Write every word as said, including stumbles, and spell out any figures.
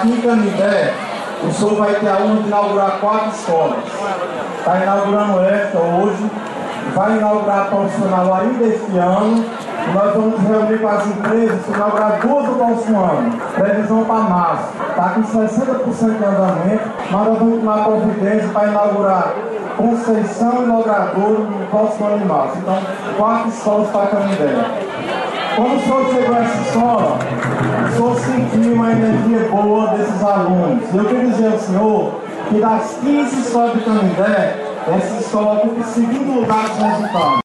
aqui em Canindé, o senhor vai ter a honra de inaugurar quatro escolas. Está inaugurando esta hoje, vai inaugurar a profissional ainda este ano, e nós vamos reunir com as empresas para inaugurar duas do próximo ano, previsão para março. Está com sessenta por cento de andamento, mas nós vamos tomar providência para inaugurar Conceição e Logradouro no próximo ano de março. Então, quatro escolas para Canindé. Quando o senhor chegou a essa escola, o senhor sentiu uma energia boa desses alunos. E eu quero dizer ao senhor que das quinze escolas de Canindé, essa escola ocupa o segundo lugar dos resultados.